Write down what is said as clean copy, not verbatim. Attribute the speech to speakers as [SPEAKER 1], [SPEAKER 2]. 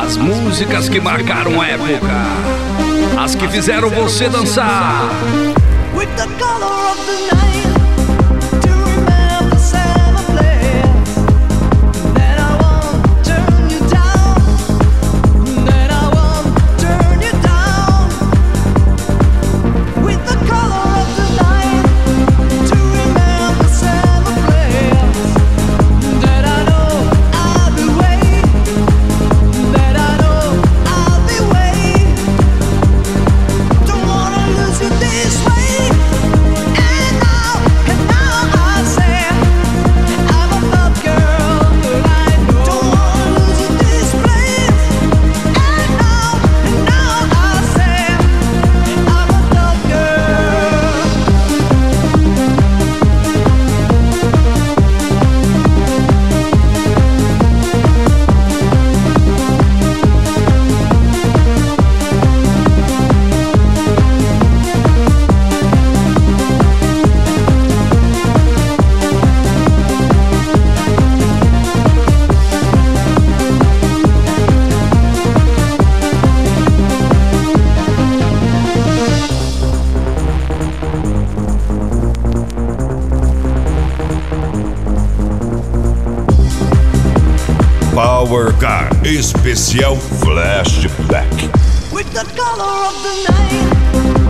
[SPEAKER 1] As músicas que marcaram a época, as que fizeram você dançar.
[SPEAKER 2] With the color of the night, to remember the summer place. Then I won't turn you down. Then I won't turn you down. With the color of the night, to remember the summer place. That I know I'll be waiting. That I know I'll be waiting. Don't wanna lose you this way.
[SPEAKER 3] Power Car Especial Flashback.
[SPEAKER 2] With the color of the night.